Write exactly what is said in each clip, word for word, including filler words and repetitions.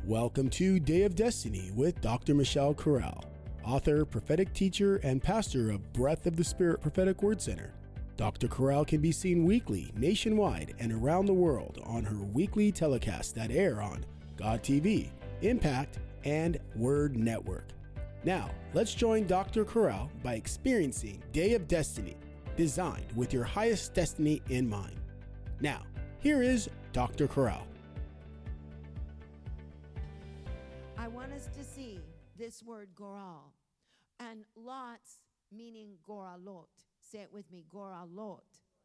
Welcome to Day of Destiny with Doctor Michelle Corral, author, prophetic teacher, and pastor of Breath of the Spirit Prophetic Word Center. Doctor Corral can be seen weekly, nationwide, and around the world on her weekly telecasts that air on God T V, Impact, and Word Network. Now, let's join Doctor Corral by experiencing Day of Destiny, designed with your highest destiny in mind. Now, here is Doctor Corral. I want us to see this word goral, and lots meaning goralot. Say it with me, goralot.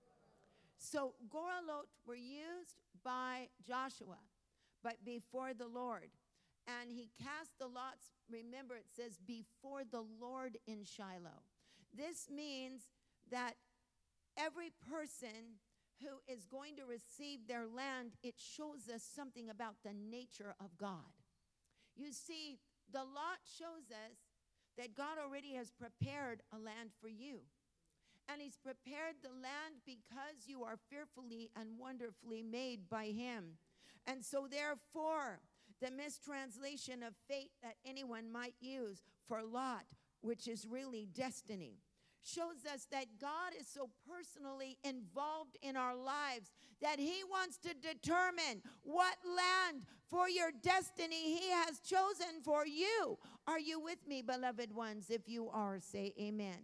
So goralot were used by Joshua, but before the Lord. And he cast the lots, remember it says, before the Lord in Shiloh. This means that every person who is going to receive their land, it shows us something about the nature of God. You see, the lot shows us that God already has prepared a land for you. And he's prepared the land because you are fearfully and wonderfully made by him. And so therefore, the mistranslation of fate that anyone might use for lot, which is really destiny, shows us that God is so personally involved in our lives that he wants to determine what land for your destiny he has chosen for you. Are you with me, beloved ones? If you are, say amen.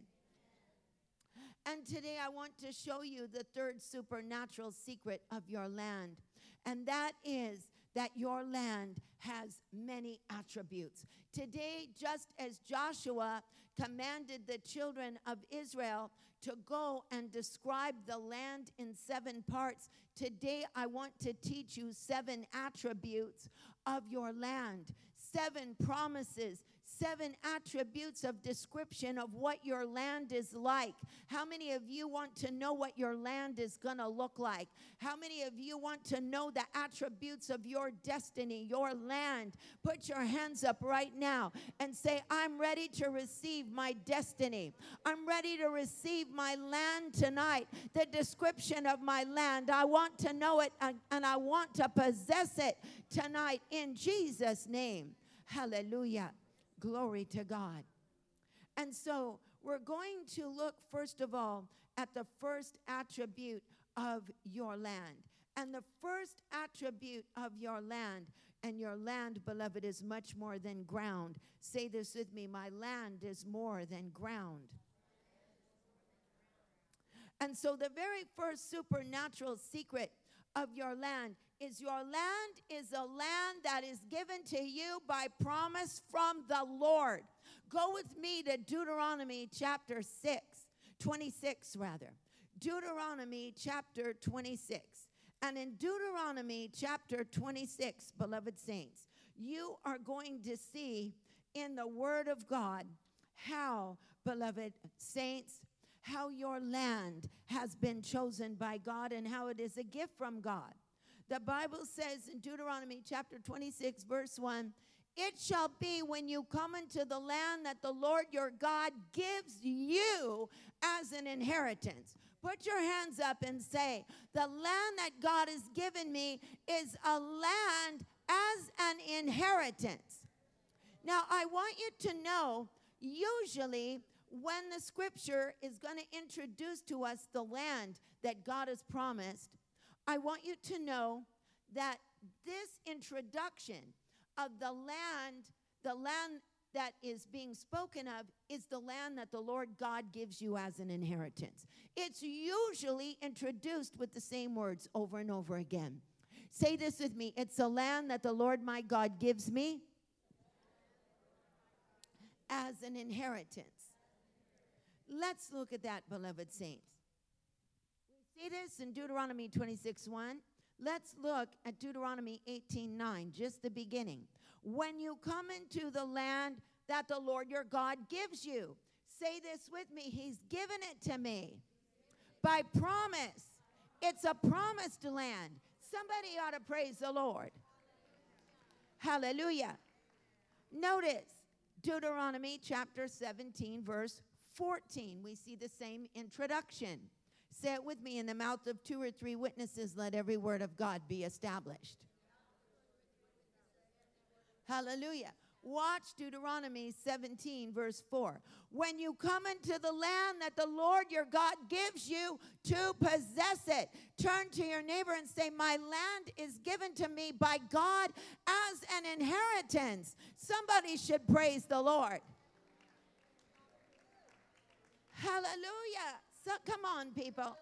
And today I want to show you the third supernatural secret of your land. And that is that your land has many attributes. Today, just as Joshua commanded the children of Israel to go and describe the land in seven parts, today I want to teach you seven attributes of your land, seven promises, seven attributes of description of what your land is like. How many of you want to know what your land is going to look like? How many of you want to know the attributes of your destiny, your land? Put your hands up right now and say, I'm ready to receive my destiny. I'm ready to receive my land tonight. The description of my land, I want to know it and, and I want to possess it tonight in Jesus' name. Hallelujah. Glory to God. And so we're going to look first of all at the first attribute of your land. And the first attribute of your land, and your land, beloved, is much more than ground. Say this with me, my land is more than ground. And so the very first supernatural secret of your land is your land is a land that is given to you by promise from the Lord. Go with me to Deuteronomy chapter six, twenty-six rather. Deuteronomy chapter twenty-six. And in Deuteronomy chapter twenty-six, beloved saints, you are going to see in the Word of God how, beloved saints, how your land has been chosen by God and how it is a gift from God. The Bible says in Deuteronomy chapter twenty-six, verse one, it shall be when you come into the land that the Lord your God gives you as an inheritance. Put your hands up and say, the land that God has given me is a land as an inheritance. Now, I want you to know, usually when the scripture is going to introduce to us the land that God has promised, I want you to know that this introduction of the land, the land that is being spoken of, is the land that the Lord God gives you as an inheritance. It's usually introduced with the same words over and over again. Say this with me. It's a land that the Lord my God gives me as an inheritance. Let's look at that, beloved saints. We see this in Deuteronomy twenty-six one. Let's look at Deuteronomy eighteen nine, just the beginning. When you come into the land that the Lord your God gives you, say this with me, he's given it to me by promise. It's a promised land. Somebody ought to praise the Lord. Hallelujah. Notice Deuteronomy chapter seventeen, verse fourteen. We see the same introduction. Say it with me. In the mouth of two or three witnesses, let every word of God be established. Hallelujah. Watch Deuteronomy seventeen, verse four. When you come into the land that the Lord your God gives you to possess it, turn to your neighbor and say, my land is given to me by God as an inheritance. Somebody should praise the Lord. Hallelujah. So come on, people.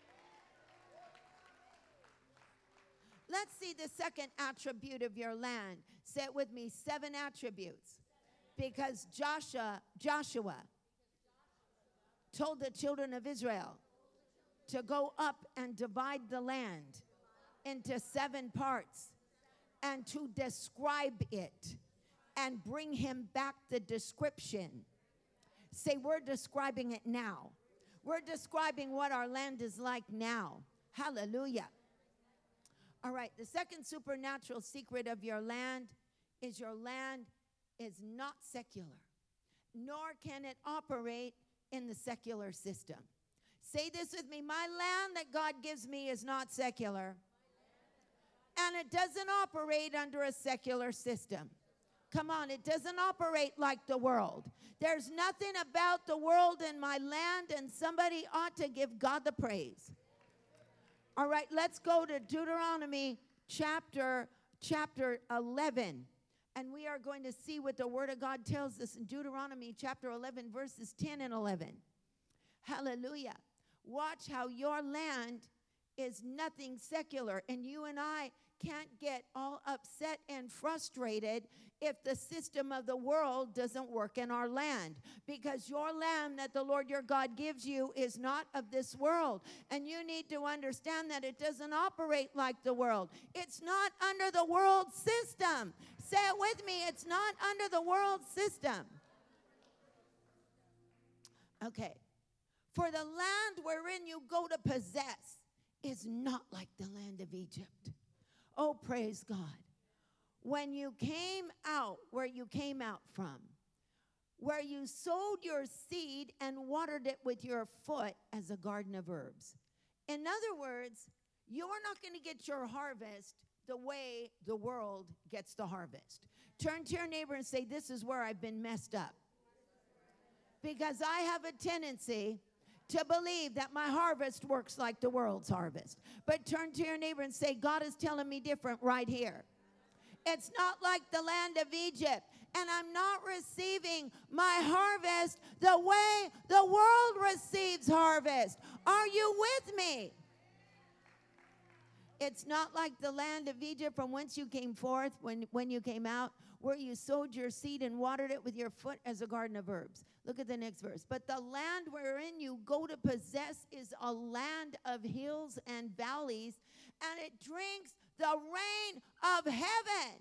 Let's see the second attribute of your land. Say it with me, seven attributes. Because Joshua, Joshua told the children of Israel to go up and divide the land into seven parts and to describe it and bring him back the description. Say, we're describing it now. We're describing what our land is like now. Hallelujah. All right, the second supernatural secret of your land is your land is not secular, nor can it operate in the secular system. Say this with me. My land that God gives me is not secular, and it doesn't operate under a secular system. Come on, it doesn't operate like the world. There's nothing about the world in my land, and somebody ought to give God the praise. All right, let's go to Deuteronomy chapter, chapter eleven. And we are going to see what the Word of God tells us in Deuteronomy chapter eleven, verses ten and eleven. Hallelujah. Watch how your land is nothing secular. And you and I can't get all upset and frustrated if the system of the world doesn't work in our land. Because your land that the Lord your God gives you is not of this world. And you need to understand that it doesn't operate like the world. It's not under the world system. Say it with me. It's not under the world system. Okay. For the land wherein you go to possess is not like the land of Egypt. Oh, praise God. When you came out, where you came out from, where you sowed your seed and watered it with your foot as a garden of herbs. In other words, you are not going to get your harvest the way the world gets the harvest. Turn to your neighbor and say, this is where I've been messed up. Because I have a tendency to believe that my harvest works like the world's harvest. But turn to your neighbor and say, God is telling me different right here. It's not like the land of Egypt. And I'm not receiving my harvest the way the world receives harvest. Are you with me? It's not like the land of Egypt from whence you came forth when, when you came out, where you sowed your seed and watered it with your foot as a garden of herbs. Look at the next verse. But the land wherein you go to possess is a land of hills and valleys, and it drinks the rain of heaven.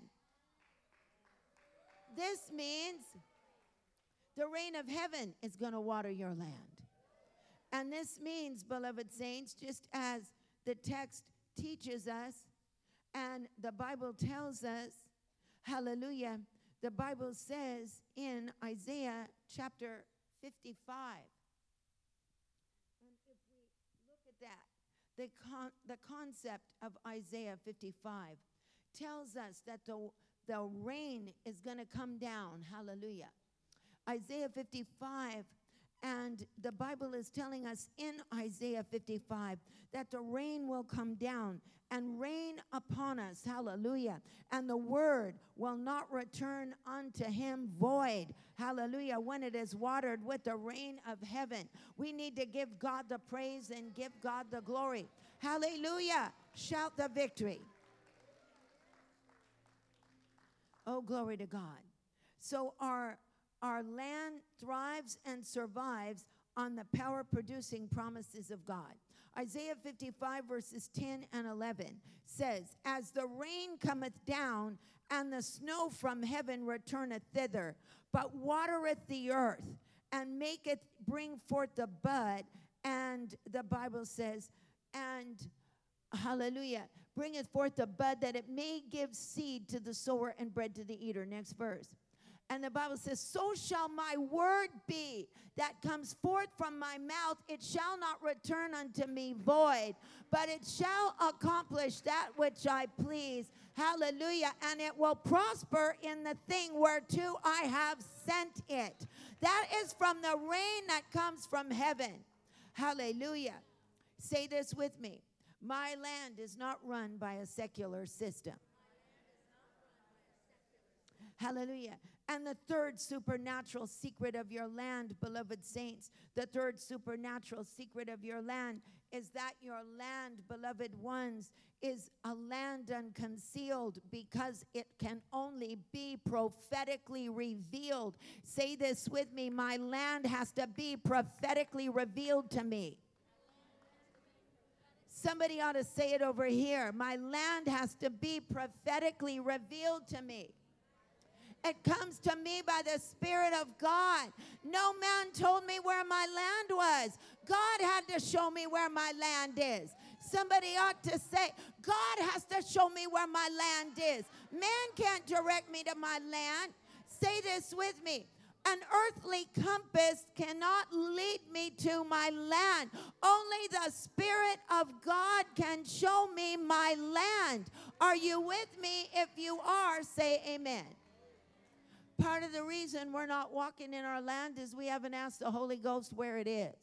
This means the rain of heaven is going to water your land. And this means, beloved saints, just as the text teaches us and the Bible tells us, hallelujah, the Bible says in Isaiah chapter fifty-five. And if we look at that, the, con- the concept of Isaiah fifty-five tells us that the, the rain is going to come down. Hallelujah. Isaiah fifty-five, and the Bible is telling us in Isaiah fifty-five that the rain will come down and rain upon us. Hallelujah. And the word will not return unto him void. Hallelujah. When it is watered with the rain of heaven. We need to give God the praise and give God the glory. Hallelujah. Shout the victory. Oh, glory to God. So our, our land thrives and survives on the power-producing promises of God. Isaiah fifty-five, verses ten and eleven says, as the rain cometh down, and the snow from heaven returneth thither, but watereth the earth, and maketh bring forth the bud, and the Bible says, and, hallelujah, bringeth forth the bud, that it may give seed to the sower and bread to the eater. Next verse. And the Bible says, so shall my word be that comes forth from my mouth. It shall not return unto me void, but it shall accomplish that which I please, Hallelujah. And it will prosper in the thing whereto I have sent it. That is from the rain that comes from heaven. Hallelujah. Say this with me. My land is not run by a secular system. Hallelujah. And the third supernatural secret of your land, beloved saints, the third supernatural secret of your land is that your land, beloved ones, is a land unconcealed because it can only be prophetically revealed. Say this with me. My land has to be prophetically revealed to me. Somebody ought to say it over here. My land has to be prophetically revealed to me. It comes to me by the Spirit of God. No man told me where my land was. God had to show me where my land is. Somebody ought to say, God has to show me where my land is. Man can't direct me to my land. Say this with me. An earthly compass cannot lead me to my land. Only the Spirit of God can show me my land. Are you with me? If you are, say amen. Part of the reason we're not walking in our land is we haven't asked the Holy Ghost where it is.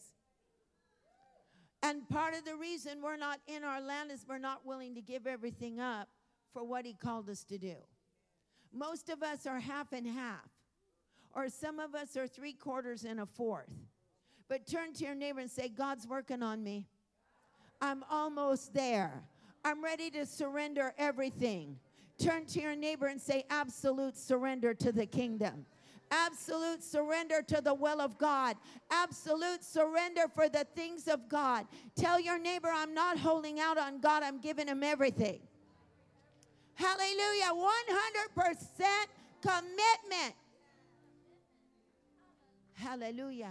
And part of the reason we're not in our land is we're not willing to give everything up for what he called us to do. Most of us are half and half. Or some of us are three quarters and a fourth. But turn to your neighbor and say, God's working on me. I'm almost there. I'm ready to surrender everything. Turn to your neighbor and say, absolute surrender to the kingdom. Absolute surrender to the will of God. Absolute surrender for the things of God. Tell your neighbor, I'm not holding out on God. I'm giving him everything. Hallelujah. one hundred percent commitment. Hallelujah.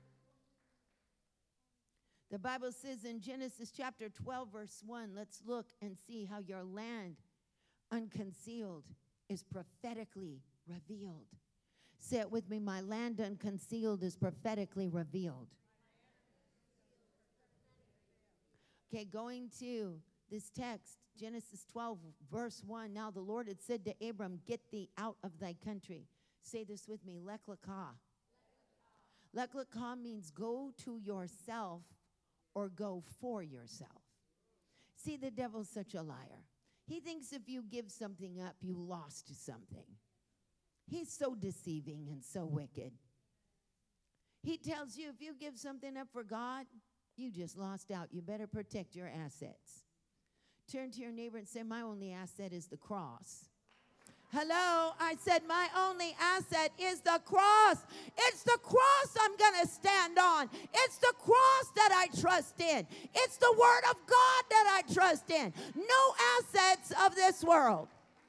The Bible says in Genesis chapter twelve, verse one, let's look and see how your land unconcealed is prophetically revealed. Say it with me. My land unconcealed is prophetically revealed. Okay, going to this text, Genesis twelve, verse one. Now the Lord had said to Abram, get thee out of thy country. Say this with me. Lech lecha. Lech lecha means go to yourself or go for yourself. See, the devil's such a liar. He thinks if you give something up, you lost something. He's so deceiving and so wicked. He tells you if you give something up for God, you just lost out. You better protect your assets. Turn to your neighbor and say, my only asset is the cross. Hello, I said my only asset is the cross. It's the cross I'm going to stand on. It's the cross that I trust in. It's the word of God that I trust in. No assets of this world.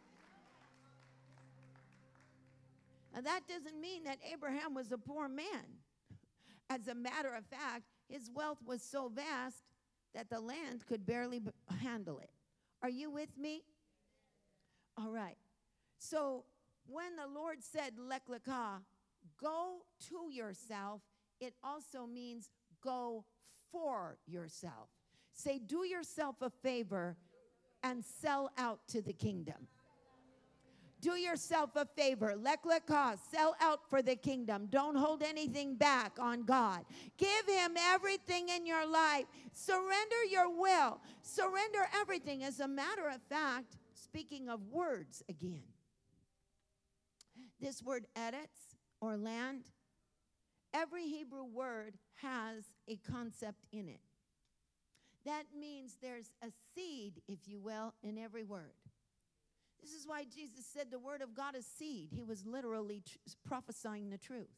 And that doesn't mean that Abraham was a poor man. As a matter of fact, his wealth was so vast that the land could barely b- handle it. Are you with me? All right. So when the Lord said, Lech lecha, go to yourself, it also means go for yourself. Say, do yourself a favor and sell out to the kingdom. Do yourself a favor. Lech lecha, sell out for the kingdom. Don't hold anything back on God. Give him everything in your life. Surrender your will. Surrender everything. As a matter of fact, speaking of words again, this word eretz or land, every Hebrew word has a concept in it. That means there's a seed, if you will, in every word. This is why Jesus said the word of God is seed. He was literally tr- prophesying the truth.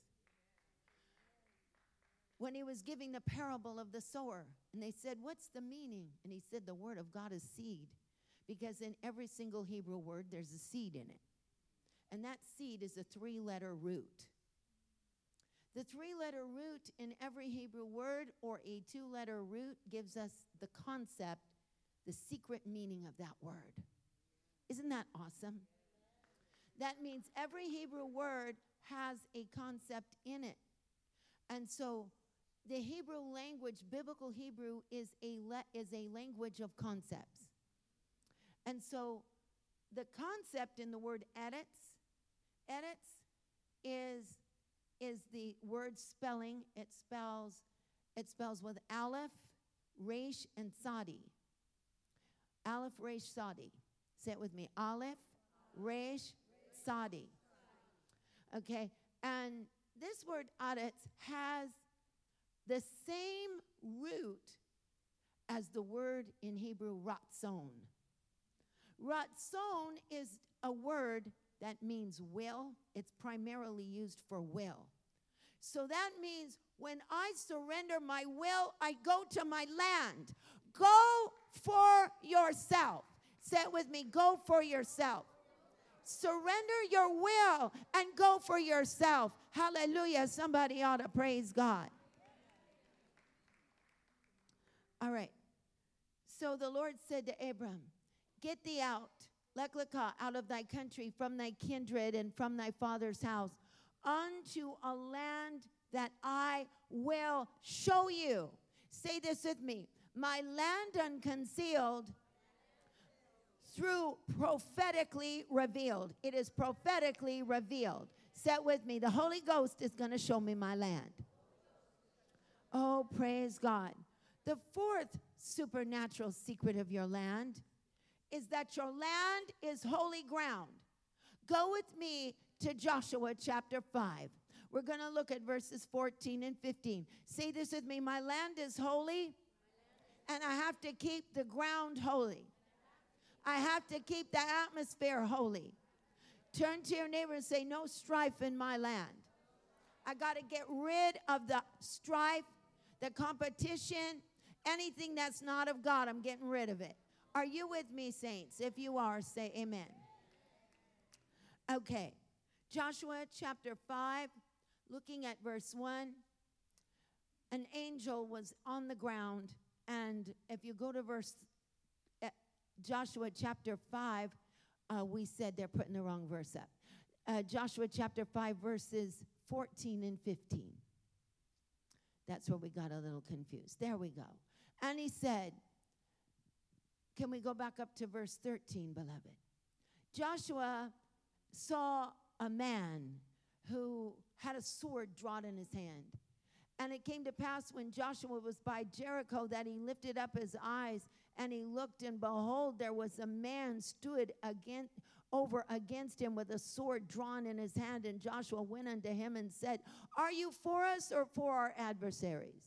When he was giving the parable of the sower, and they said, what's the meaning? And he said the word of God is seed, because in every single Hebrew word, there's a seed in it. And that seed is a three-letter root. The three-letter root in every Hebrew word or a two-letter root gives us the concept, the secret meaning of that word. Isn't that awesome? That means every Hebrew word has a concept in it. And so the Hebrew language, biblical Hebrew, is a le- is a language of concepts. And so the concept in the word Eretz, Eretz is, is the word spelling. It spells, it spells with Aleph, Resh, and Sadi. Aleph, Resh, Sadi. Say it with me. Aleph, Resh, Sadi. Okay, and this word Eretz has the same root as the word in Hebrew ratzon. Ratzon is a word that means will. It's primarily used for will. So that means when I surrender my will, I go to my land. Go for yourself. Say it with me. Go for yourself. Surrender your will and go for yourself. Hallelujah. Somebody ought to praise God. All right. So the Lord said to Abram, get thee out, Lech Lecha, out of thy country, from thy kindred, and from thy father's house, unto a land that I will show you. Say this with me. My land unconcealed, through prophetically revealed. It is prophetically revealed. Say it with me. The Holy Ghost is going to show me my land. Oh, praise God. The fourth supernatural secret of your land is that your land is holy ground. Go with me to Joshua chapter five. We're going to look at verses fourteen and fifteen. Say this with me. My land is holy, and I have to keep the ground holy. I have to keep the atmosphere holy. Turn to your neighbor and say, no strife in my land. I got to get rid of the strife, the competition, anything that's not of God. I'm getting rid of it. Are you with me, saints? If you are, say amen. Okay. Joshua chapter five, looking at verse one. An angel was on the ground, and if you go to verse uh, Joshua chapter five, uh, we said they're putting the wrong verse up. Uh, Joshua chapter five, verses fourteen and fifteen. That's where we got a little confused. There we go. And he said, can we go back up to verse thirteen, beloved? Joshua saw a man who had a sword drawn in his hand. And it came to pass when Joshua was by Jericho that he lifted up his eyes and he looked, and behold, there was a man stood against, over against him with a sword drawn in his hand. And Joshua went unto him and said, are you for us or for our adversaries?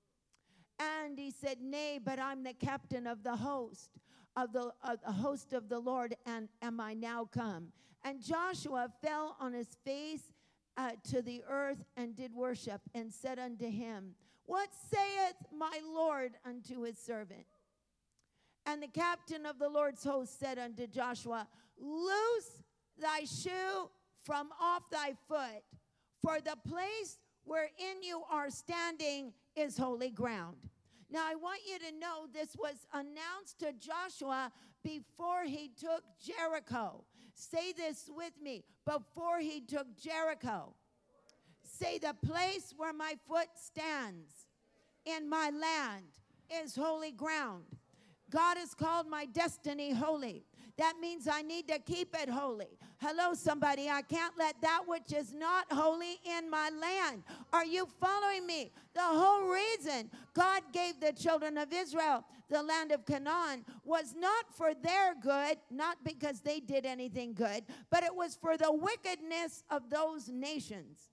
And he said, nay, but I'm the captain of the host, of the, of the host of the Lord, and am I now come? And Joshua fell on his face uh, to the earth and did worship, and said unto him, what saith my Lord unto his servant? And the captain of the Lord's host said unto Joshua, loose thy shoe from off thy foot, for the place wherein you are standing is holy ground. Now, I want you to know this was announced to Joshua before he took Jericho. Say this with me. Before he took Jericho. Say, the place where my foot stands in my land is holy ground. God has called my destiny holy. That means I need to keep it holy. Hello, somebody. I can't let that which is not holy in my land. Are you following me? The whole reason God gave the children of Israel the land of Canaan was not for their good, not because they did anything good, but it was for the wickedness of those nations.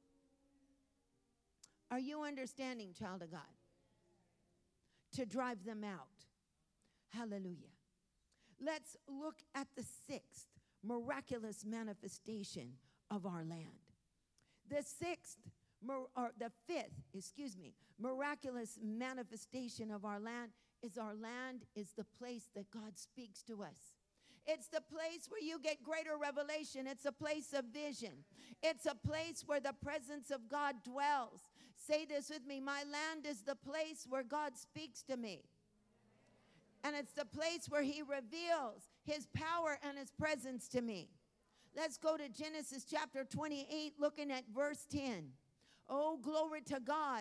Are you understanding, child of God? To drive them out. Hallelujah. Let's look at the sixth miraculous manifestation of our land. The sixth, or the fifth, excuse me, miraculous manifestation of our land is our land is the place that God speaks to us. It's the place where you get greater revelation. It's a place of vision. It's a place where the presence of God dwells. Say this with me. My land is the place where God speaks to me. And it's the place where he reveals his power and his presence to me. Let's go to Genesis chapter twenty-eight, looking at verse ten. Oh, glory to God.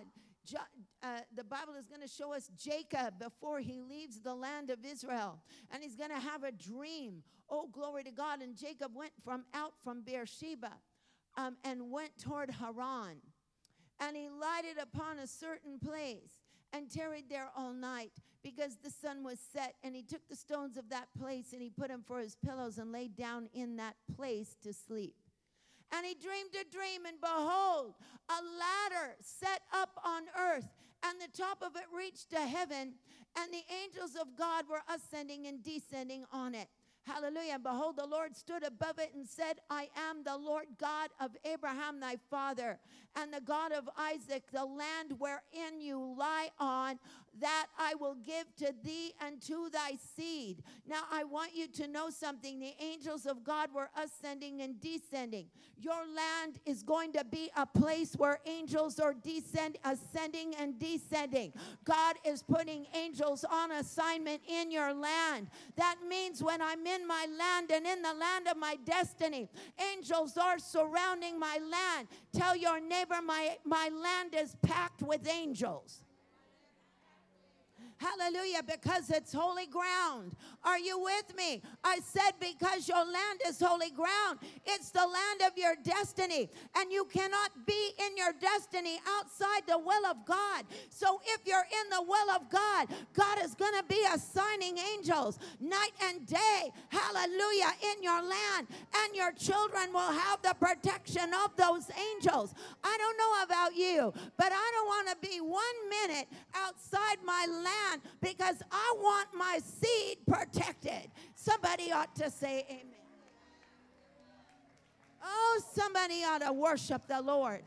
Jo- uh, the Bible is going to show us Jacob before he leaves the land of Israel. And he's going to have a dream. Oh, glory to God. And Jacob went from out from Beersheba um, and went toward Haran. And he lighted upon a certain place and tarried there all night because the sun was set. And he took the stones of that place and he put them for his pillows and laid down in that place to sleep. And he dreamed a dream, and behold, a ladder set up on earth, and the top of it reached to heaven, and the angels of God were ascending and descending on it. Hallelujah. And behold, the Lord stood above it and said, I am the Lord God of Abraham thy father, and the God of Isaac. The land wherein you lie on, that I will give to thee and to thy seed. Now, I want you to know something. The angels of God were ascending and descending. Your land is going to be a place where angels are descend, ascending and descending. God is putting angels on assignment in your land. That means when I'm in my land and in the land of my destiny, angels are surrounding my land. Tell your neighbor, my, my land is packed with angels. Hallelujah, because it's holy ground. Are you with me? I said because your land is holy ground. It's the land of your destiny, and you cannot be in your destiny outside the will of God. So if you're in the will of God, God is going to be assigning angels night and day, hallelujah, in your land, and your children will have the protection of those angels. I don't know about you, but I don't want to be one minute outside my land because I want my seed protected. Somebody ought to say amen. Oh, somebody ought to worship the Lord.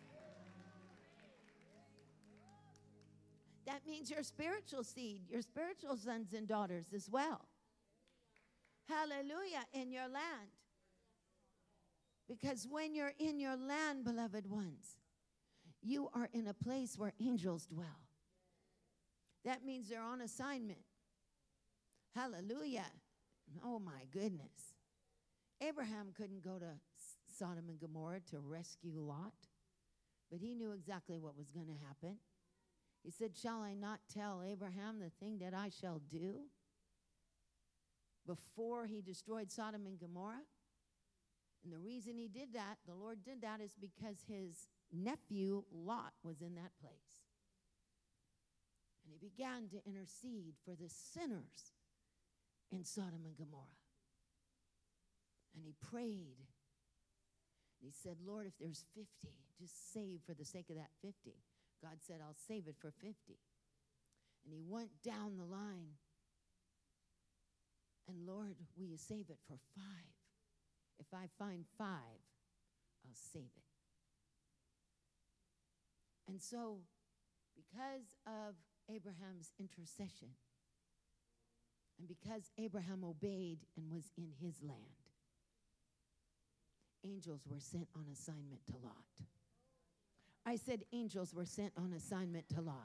That means your spiritual seed, your spiritual sons and daughters as well. Hallelujah, in your land. Because when you're in your land, beloved ones, you are in a place where angels dwell. That means they're on assignment. Hallelujah. Oh, my goodness. Abraham couldn't go to Sodom and Gomorrah to rescue Lot, but he knew exactly what was going to happen. He said, shall I not tell Abraham the thing that I shall do? Before he destroyed Sodom and Gomorrah. And the reason he did that, the Lord did that, is because his nephew Lot was in that place. And he began to intercede for the sinners in Sodom and Gomorrah. And he prayed. And he said, Lord, if there's fifty, just save for the sake of that fifty. God said, I'll save it for fifty. And he went down the line. And Lord, will you save it for five? If I find five, I'll save it. And so, because of Abraham's intercession, and because Abraham obeyed and was in his land, angels were sent on assignment to Lot. I said angels were sent on assignment to Lot.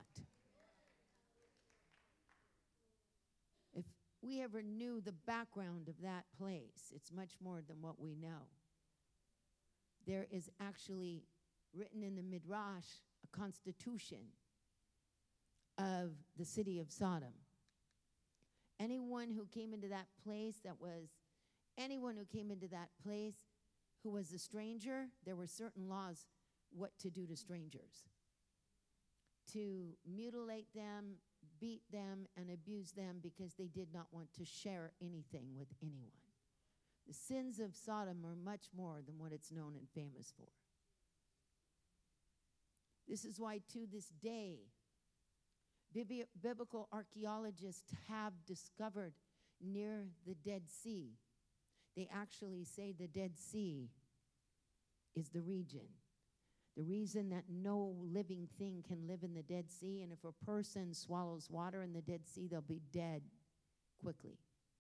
If we ever knew the background of that place, it's much more than what we know. There is actually written in the Midrash a constitution of the city of Sodom. Anyone who came into that place that was, anyone who came into that place who was a stranger, there were certain laws what to do to strangers. To mutilate them, beat them, and abuse them because they did not want to share anything with anyone. The sins of Sodom are much more than what it's known and famous for. This is why to this day, Bibi- biblical archaeologists have discovered near the Dead Sea, they actually say the Dead Sea is the region. The reason that no living thing can live in the Dead Sea, and if a person swallows water in the Dead Sea, they'll be dead quickly.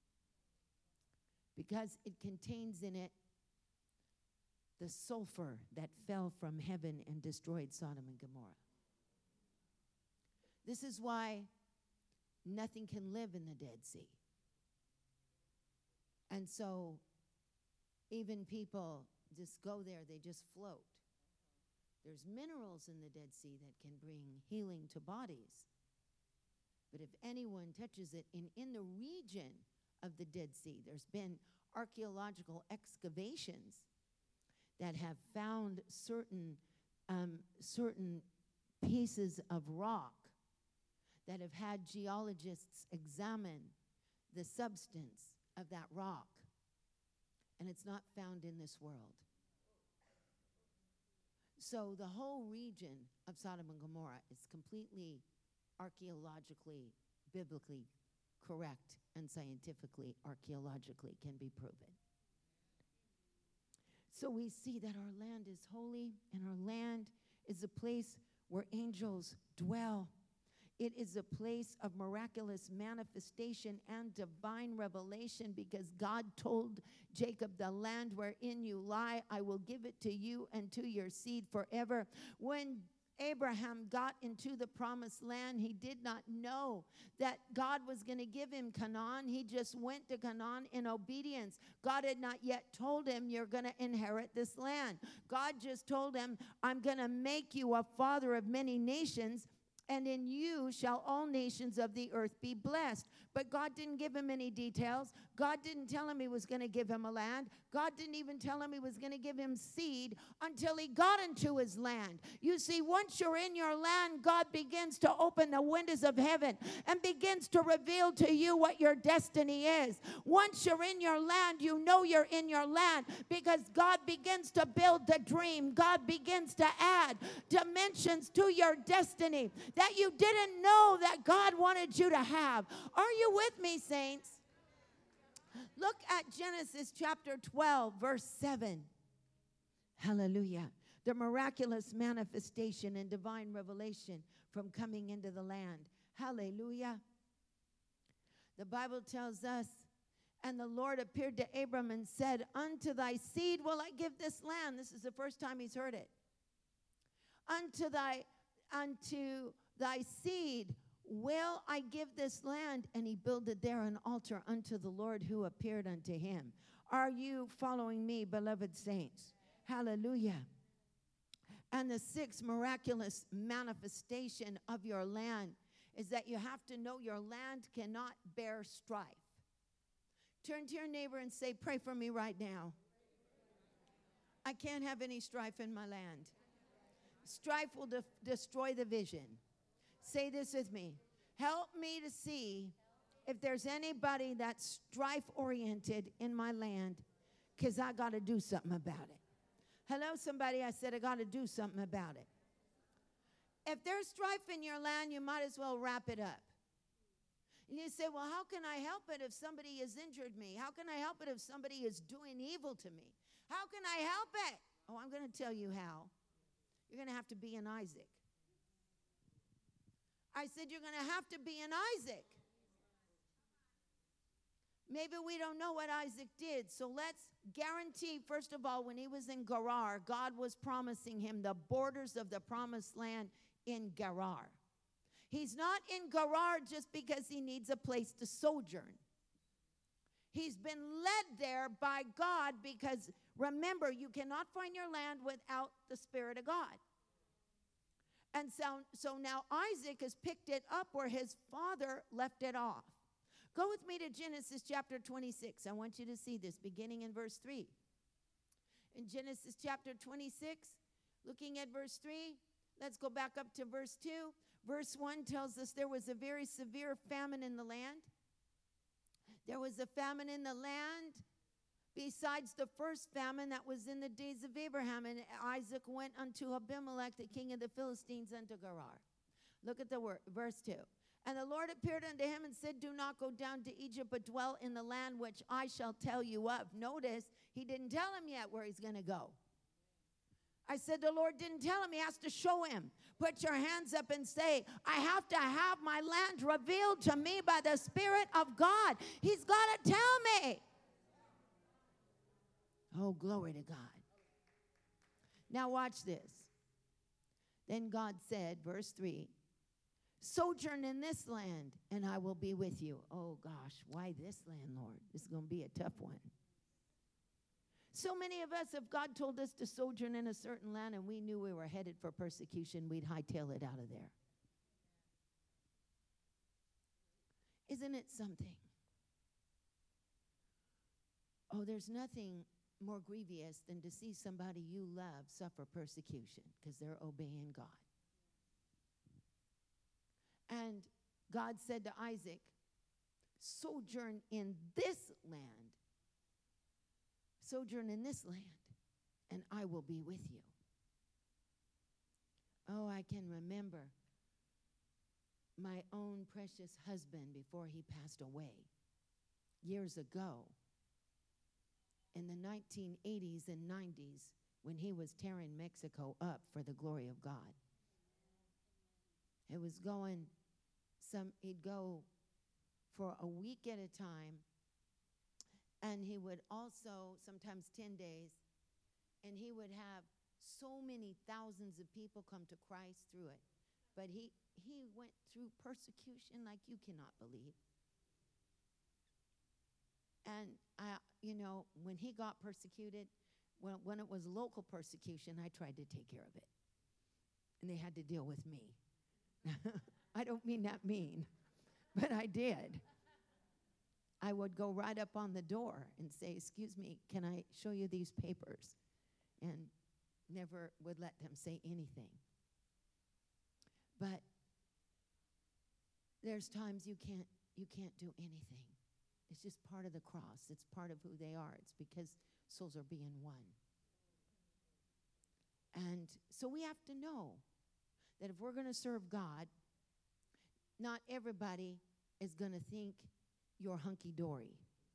Because it contains in it the sulfur that fell from heaven and destroyed Sodom and Gomorrah. This is why nothing can live in the Dead Sea. And so even people just go there, they just float. There's minerals in the Dead Sea that can bring healing to bodies. But if anyone touches it in, in the region of the Dead Sea, there's been archaeological excavations that have found certain, um, certain pieces of rock that have had geologists examine the substance of that rock. And it's not found in this world. So the whole region of Sodom and Gomorrah is completely archaeologically, biblically correct, and scientifically, archaeologically can be proven. So we see that our land is holy, and our land is a place where angels dwell. It is a place of miraculous manifestation and divine revelation, because God told Jacob, the land wherein you lie, I will give it to you and to your seed forever. When Abraham got into the promised land, he did not know that God was going to give him Canaan. He just went to Canaan in obedience. God had not yet told him, you're going to inherit this land. God just told him, I'm going to make you a father of many nations, and in you shall all nations of the earth be blessed. But God didn't give him any details. God didn't tell him he was going to give him a land. God didn't even tell him he was going to give him seed until he got into his land. You see, once you're in your land, God begins to open the windows of heaven and begins to reveal to you what your destiny is. Once you're in your land, you know you're in your land, because God begins to build the dream. God begins to add dimensions to your destiny that you didn't know that God wanted you to have. Are you with me, saints? Look at Genesis chapter twelve, verse seven. Hallelujah. The miraculous manifestation and divine revelation from coming into the land. Hallelujah. The Bible tells us, and the Lord appeared to Abram and said, unto thy seed will I give this land. This is the first time he's heard it. Unto thy, unto thy seed will I give this land. And he builded there an altar unto the Lord who appeared unto him. Are you following me, beloved saints? Hallelujah. And the sixth miraculous manifestation of your land is that you have to know your land cannot bear strife. Turn to your neighbor and say, pray for me right now. I can't have any strife in my land. Strife will de- destroy the vision. Say this with me. Help me to see if there's anybody that's strife-oriented in my land, because I got to do something about it. Hello, somebody. I said I got to do something about it. If there's strife in your land, you might as well wrap it up. And you say, well, how can I help it if somebody has injured me? How can I help it if somebody is doing evil to me? How can I help it? Oh, I'm going to tell you how. You're going to have to be an Isaac. I said you're going to have to be an Isaac. Maybe we don't know what Isaac did, so let's guarantee, first of all, when he was in Gerar, God was promising him the borders of the promised land in Gerar. He's not in Gerar just because he needs a place to sojourn. He's been led there by God because, remember, you cannot find your land without the Spirit of God. And so, so now Isaac has picked it up where his father left it off. Go with me to Genesis chapter twenty-six. I want you to see this beginning in verse three. In Genesis chapter twenty-six, looking at verse three, let's go back up to verse two. Verse one tells us there was a very severe famine in the land. There was a famine in the land besides the first famine that was in the days of Abraham. And Isaac went unto Abimelech, the king of the Philistines, unto Gerar. Look at the word, verse two. And the Lord appeared unto him and said, do not go down to Egypt, but dwell in the land which I shall tell you of. Notice, he didn't tell him yet where he's going to go. I said the Lord didn't tell him. He has to show him. Put your hands up and say, I have to have my land revealed to me by the Spirit of God. He's got to tell me. Oh, glory to God. Now watch this. Then God said, verse three, sojourn in this land, and I will be with you. Oh, gosh, why this land, Lord? This is going to be a tough one. So many of us, if God told us to sojourn in a certain land and we knew we were headed for persecution, we'd hightail it out of there. Isn't it something? Oh, there's nothing more grievous than to see somebody you love suffer persecution because they're obeying God. And God said to Isaac, sojourn in this land. Sojourn in this land, and I will be with you. Oh, I can remember my own precious husband before he passed away years ago in the nineteen eighties and nineties when he was tearing Mexico up for the glory of God. It was going some, he'd go for a week at a time, and he would also, sometimes ten days, and he would have so many thousands of people come to Christ through it. But he, he went through persecution like you cannot believe. And, I, you know, when he got persecuted, when, when it was local persecution, I tried to take care of it. And they had to deal with me. I don't mean that mean, but I did. I would go right up on the door and say, excuse me, can I show you these papers? And never would let them say anything. But there's times you can't you can't do anything. It's just part of the cross. It's part of who they are. It's because souls are being won. And so we have to know that if we're going to serve God, not everybody is going to think you're hunky-dory.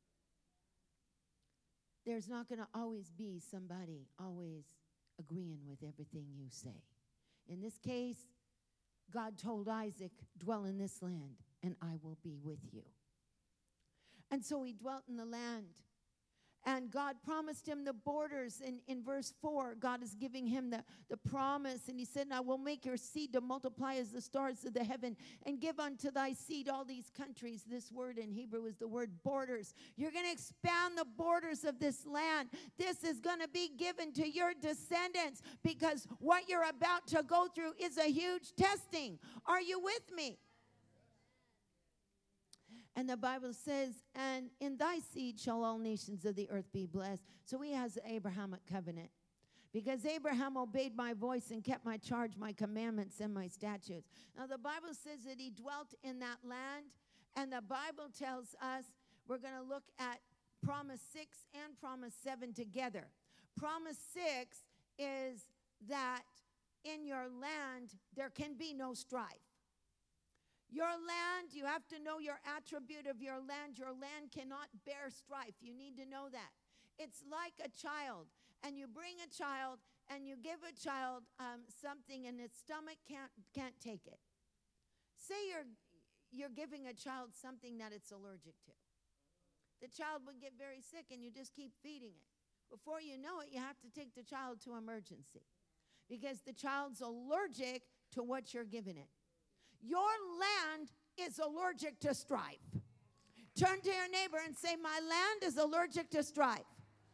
There's not going to always be somebody always agreeing with everything you say. In this case, God told Isaac, dwell in this land, and I will be with you. And so he dwelt in the land. And God promised him the borders. In, in verse four, God is giving him the, the promise. And he said, I will make your seed to multiply as the stars of the heaven, and give unto thy seed all these countries. This word in Hebrew is the word borders. You're going to expand the borders of this land. This is going to be given to your descendants, because what you're about to go through is a huge testing. Are you with me? And the Bible says, and in thy seed shall all nations of the earth be blessed. So he has the Abrahamic covenant. Because Abraham obeyed my voice and kept my charge, my commandments, and my statutes. Now the Bible says that he dwelt in that land. And the Bible tells us, we're going to look at Promise six and Promise seven together. Promise six is that in your land there can be no strife. Your land, you have to know your attribute of your land. Your land cannot bear strife. You need to know that. It's like a child, and you bring a child, and you give a child um, something, and its stomach can't can't take it. Say you're you're giving a child something that it's allergic to. The child would get very sick, and you just keep feeding it. Before you know it, you have to take the child to emergency, because the child's allergic to what you're giving it. Your land is allergic to strife. Turn to your neighbor and say, my land is allergic to strife.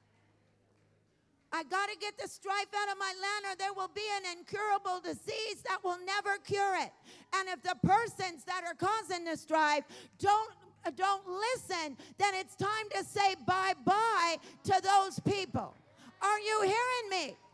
I got to get the strife out of my land, or there will be an incurable disease that will never cure it. And if the persons that are causing the strife don't, don't listen, then it's time to say bye-bye to those people. Are you hearing me?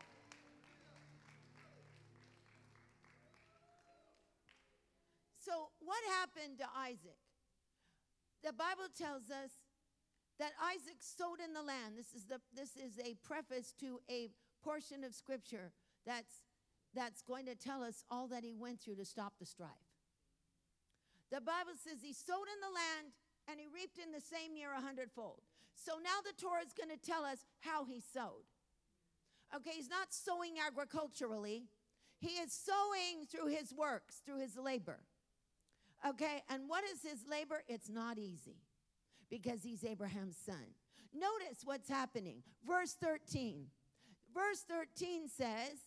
So what happened to Isaac? The Bible tells us that Isaac sowed in the land. This is the this is a preface to a portion of scripture that's that's going to tell us all that he went through to stop the strife. The Bible says he sowed in the land and he reaped in the same year a hundredfold. So now the Torah is going to tell us how he sowed. Okay, he's not sowing agriculturally. He is sowing through his works, through his labor. Okay, and what is his labor? It's not easy, because he's Abraham's son. Notice what's happening. Verse thirteen. Verse thirteen says,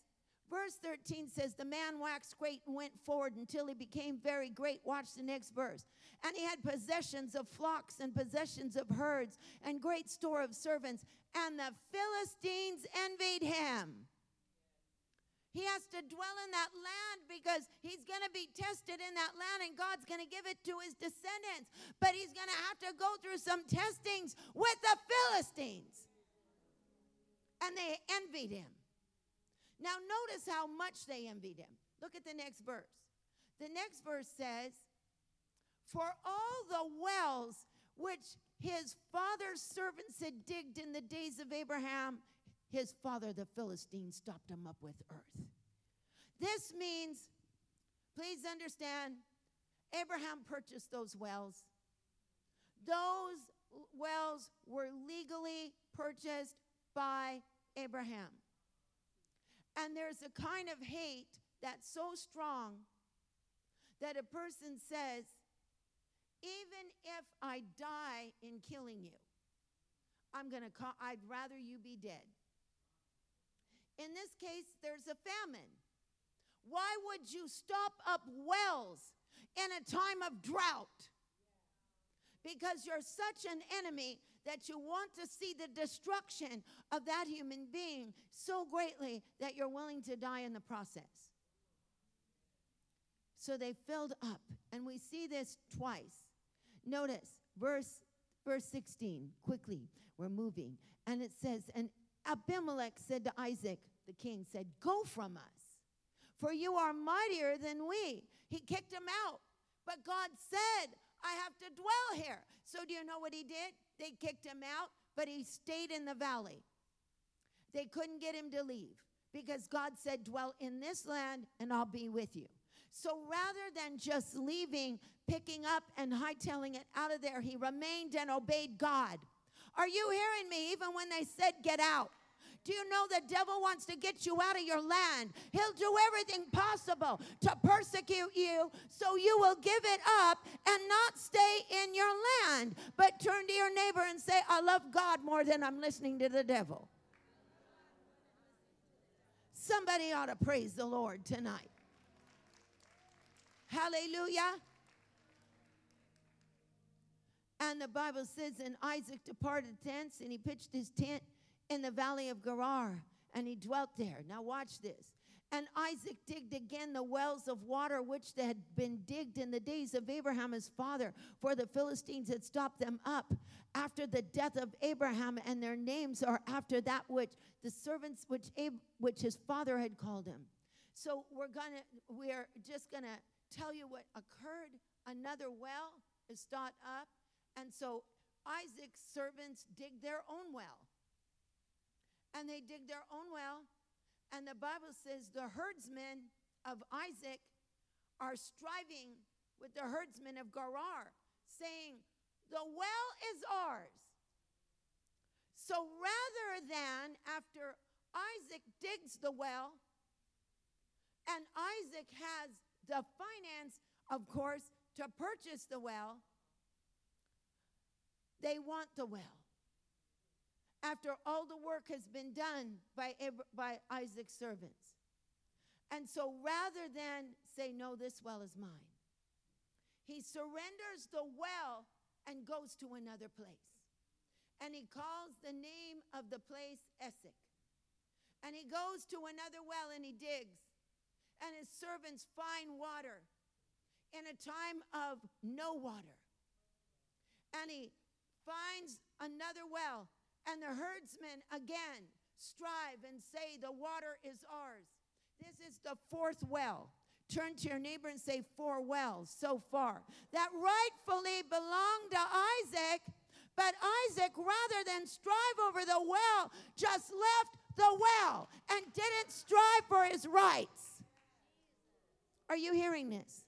Verse thirteen says, the man waxed great and went forward until he became very great. Watch the next verse. And he had possessions of flocks and possessions of herds and great store of servants. And the Philistines envied him. He has to dwell in that land because he's going to be tested in that land, and God's going to give it to his descendants. But he's going to have to go through some testings with the Philistines. And they envied him. Now notice how much they envied him. Look at the next verse. The next verse says, for all the wells which his father's servants had digged in the days of Abraham, his father, the Philistine, stopped him up with earth. This means, please understand, Abraham purchased those wells. Those wells were legally purchased by Abraham. And there's a kind of hate that's so strong that a person says, even if I die in killing you, I'm going to call, I'd rather you be dead. In this case, there's a famine. Why would you stop up wells in a time of drought? Because you're such an enemy that you want to see the destruction of that human being so greatly that you're willing to die in the process. So they filled up, and we see this twice. Notice verse verse sixteen, quickly, we're moving, and it says, and Abimelech said to Isaac, the king said, go from us, for you are mightier than we. He kicked him out, but God said, I have to dwell here. So do you know what he did? They kicked him out, but he stayed in the valley. They couldn't get him to leave because God said, dwell in this land and I'll be with you. So rather than just leaving, picking up and hightailing it out of there, he remained and obeyed God. Are you hearing me? Even when they said, get out. Do you know the devil wants to get you out of your land? He'll do everything possible to persecute you so you will give it up and not stay in your land, but turn to your neighbor and say, I love God more than I'm listening to the devil. Somebody ought to praise the Lord tonight. Hallelujah. And the Bible says, and Isaac departed thence, and he pitched his tent in the valley of Gerar, and he dwelt there. Now watch this. And Isaac digged again the wells of water which had been digged in the days of Abraham his father, for the Philistines had stopped them up after the death of Abraham, and their names are after that which the servants which Ab- which his father had called him. So we're gonna we're just gonna tell you what occurred. Another well is stopped up, and so Isaac's servants dig their own well. And they dig their own well, and the Bible says the herdsmen of Isaac are striving with the herdsmen of Gerar, saying, the well is ours. So rather than, after Isaac digs the well, and Isaac has the finance, of course, to purchase the well, they want the well. After all the work has been done by, by Isaac's servants. And so rather than say, no, this well is mine, he surrenders the well and goes to another place. And he calls the name of the place Esek. And he goes to another well and he digs. And his servants find water in a time of no water. And he finds another well. And the herdsmen again strive and say, the water is ours. This is the fourth well. Turn to your neighbor and say, four wells so far that rightfully belonged to Isaac. But Isaac, rather than strive over the well, just left the well and didn't strive for his rights. Are you hearing this?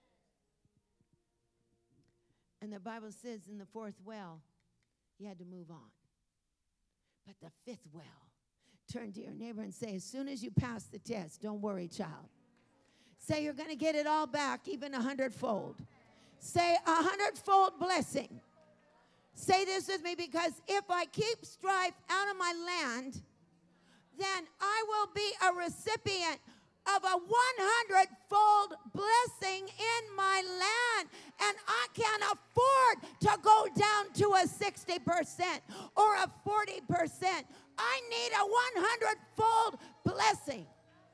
And the Bible says in the fourth well, he had to move on. But the fifth well, turn to your neighbor and say, as soon as you pass the test, don't worry, child. Say you're going to get it all back, even a hundredfold. Say a hundredfold blessing. Say this with me, because if I keep strife out of my land, then I will be a recipient of a hundred-fold blessing in my land. And I can't afford to go down to a sixty percent or a forty percent. I need a hundred-fold blessing.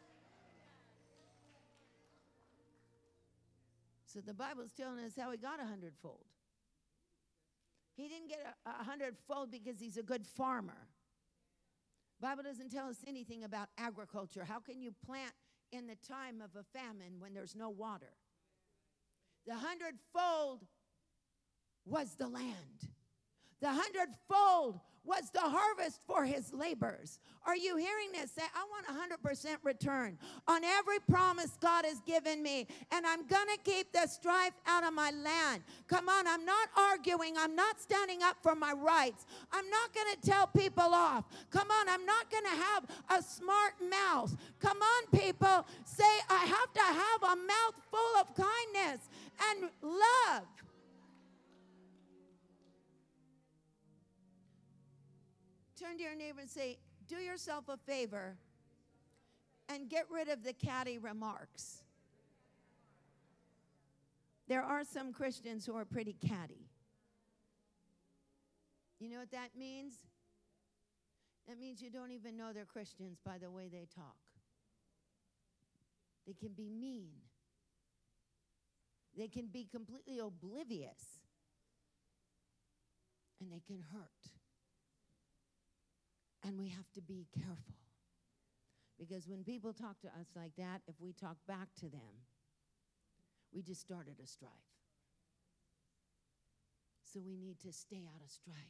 So the Bible's telling us how he got a hundredfold. He didn't get a, a hundredfold because he's a good farmer. The Bible doesn't tell us anything about agriculture. How can you plant in the time of a famine when there's no water? The hundredfold was the land. The hundredfold was the harvest for his labors. Are you hearing this? Say, I want one hundred percent return on every promise God has given me, and I'm going to keep the strife out of my land. Come on, I'm not arguing. I'm not standing up for my rights. I'm not going to tell people off. Come on, I'm not going to have a smart mouth. Come on, people. Say, I have to have a mouth full of kindness and love. Turn to your neighbor and say, do yourself a favor and get rid of the catty remarks. There are some Christians who are pretty catty. You know what that means? That means you don't even know they're Christians by the way they talk. They can be mean. They can be completely oblivious. And they can hurt. And we have to be careful. Because when people talk to us like that, if we talk back to them, we just started a strife. So we need to stay out of strife.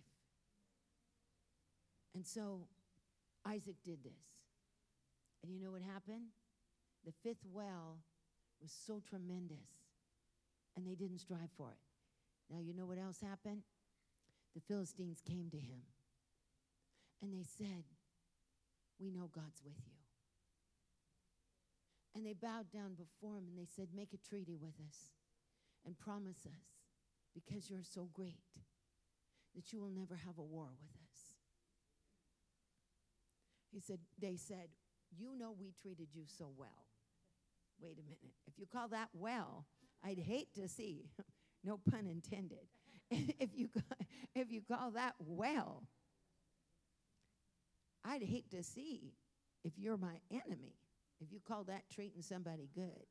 And so Isaac did this. And you know what happened? The fifth well was so tremendous. And they didn't strive for it. Now you know what else happened? The Philistines came to him. And they said, we know God's with you. And they bowed down before him and they said, make a treaty with us and promise us, because you're so great, that you will never have a war with us. He said, they said, you know we treated you so well. Wait a minute. If you call that well, I'd hate to see, no pun intended, if you if you call that well, I'd hate to see if you're my enemy, if you call that treating somebody good.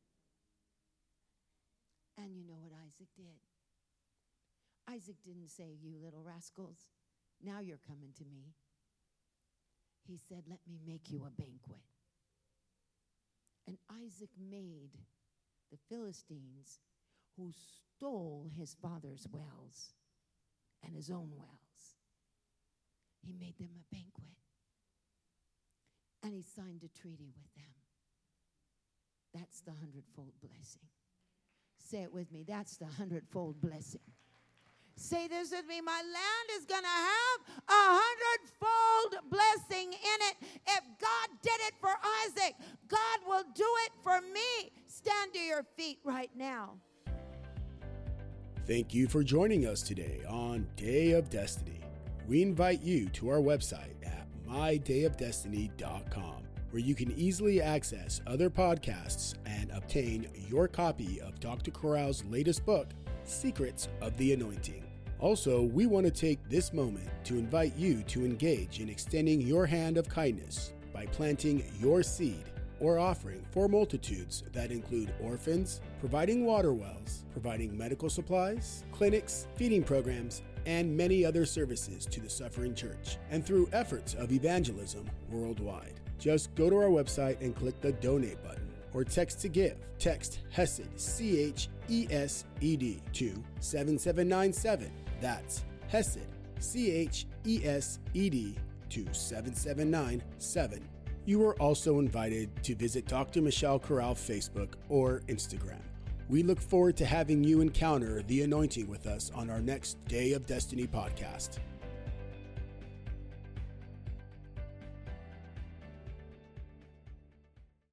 And you know what Isaac did? Isaac didn't say, you little rascals, now you're coming to me. He said, let me make you a banquet. And Isaac made the Philistines, who stole his father's wells and his own wells, he made them a banquet. And he signed a treaty with them. That's the hundredfold blessing. Say it with me. That's the hundredfold blessing. Say this with me. My land is going to have a hundredfold blessing in it. If God did it for Isaac, God will do it for me. Stand to your feet right now. Thank you for joining us today on Day of Destiny. We invite you to our website at my day of destiny dot com, where you can easily access other podcasts and obtain your copy of Doctor Corral's latest book, Secrets of the Anointing. Also, we want to take this moment to invite you to engage in extending your hand of kindness by planting your seed or offering for multitudes that include orphans, providing water wells, providing medical supplies, clinics, feeding programs, and many other services to the suffering church, and through efforts of evangelism worldwide. Just go to our website and click the donate button, or text to give. Text HESED, C H E S E D, to seven seven nine seven. That's HESED, C H E S E D, to seven seven nine seven. You are also invited to visit Doctor Michelle Corral Facebook or Instagram. We look forward to having you encounter the anointing with us on our next Day of Destiny podcast.